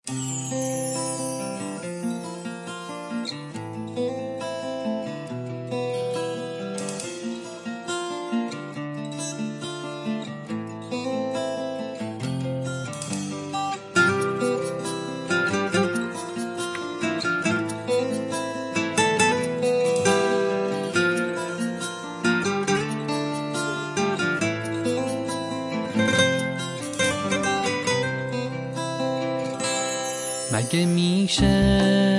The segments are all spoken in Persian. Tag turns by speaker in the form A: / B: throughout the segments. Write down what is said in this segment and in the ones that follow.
A: مگه میشه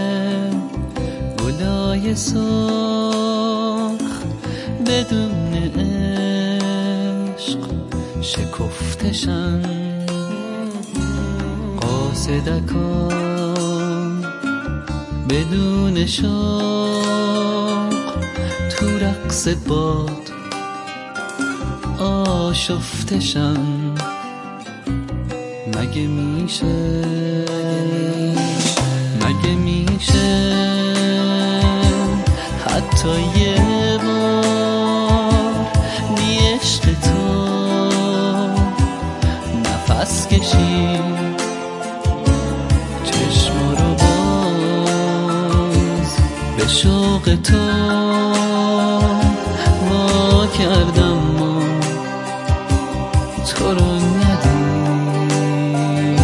A: گلای سرخ بدون عشق شکفتشن، قاصدکان بدون شوق تو رقص باد آشفتشن. مگه میشه حتی یه بار بی عشق تو نفس کشید چشم رو باز به شوق تو وا کردم ما تو رو ندید.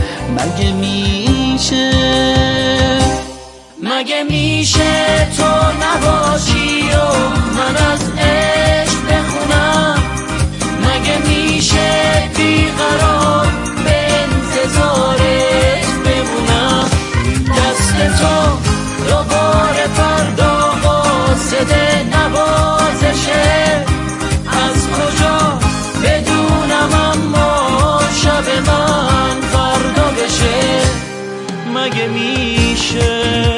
A: مگه میشه تو نباشی و من از عشق بخونم؟ مگه میشه بیقرار به انتظارت بمونم؟ دست تو دوبار فردا قاصد نوازشه، از کجا بدونم اما شب من فردا بشه. مگه میشه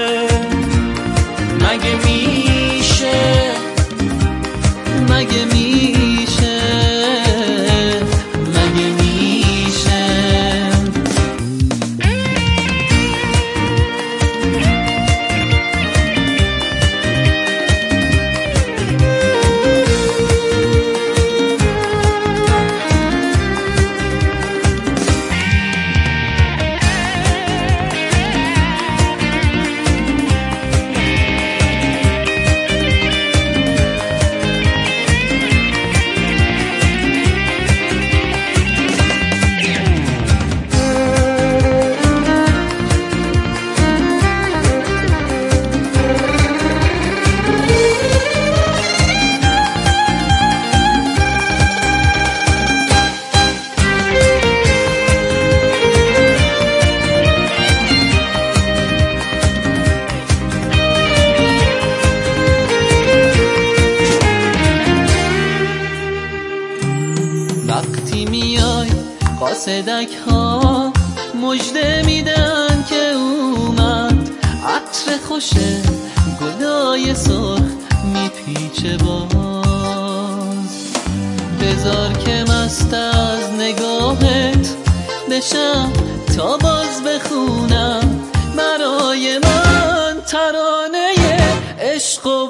A: وقتی میای قاصدک ها مژده میدن که اومد، عطر خوش گلای سرخ میپیچه باز. بذار که مست از نگاهت بشم تا باز بخونم برای من ترانه عشق و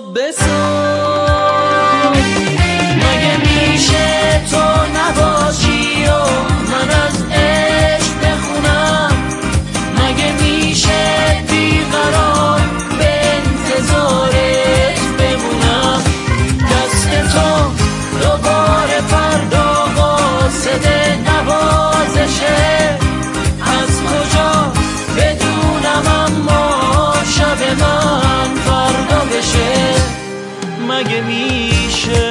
A: بساز. مگه میشه تو نباشی و من از عشق بخونم؟ مگه میشه بیقرار به انتظارت بمونم؟ دست تو دوبار فردا قاصد نوازشه، از کجا بدونم اما شب من فردا بشه. مگه میشه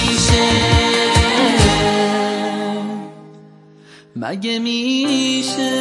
A: مگه میشه